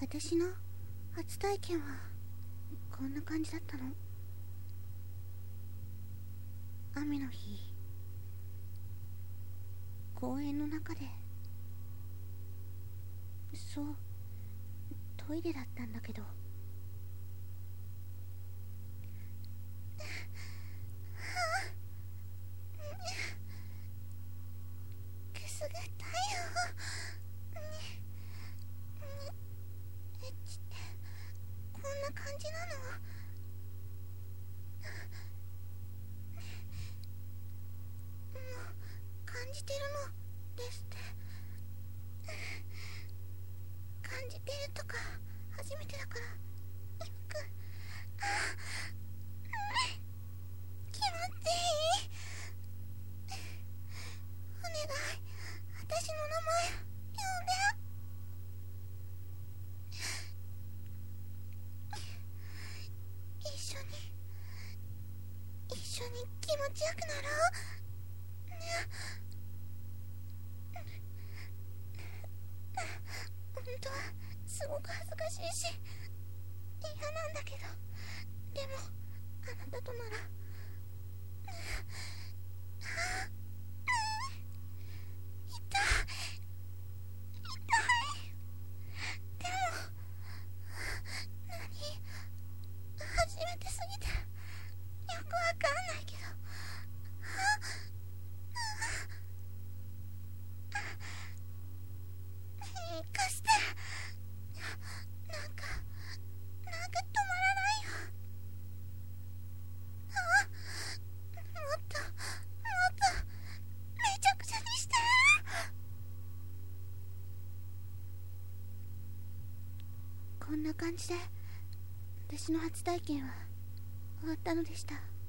私の初体験はこんな感じだったの。雨の日、公園の中で、そう、トイレだったんだけど、くすぐったいよ。エッチってこんな感じなの？もう感じてるのですって。感じてるとか初めてだから。気持ちいい。お願い、私の名前呼んで。一緒に気持ちよくなろうね。本当はすごく恥ずかしいし嫌なんだけど、でもあなたとなら。痛い。でも初めてすぎてよくわかんないけど。貸して。なんか止まらないよ。もっとめちゃくちゃにして。こんな感じで私の初体験は終わったのでした。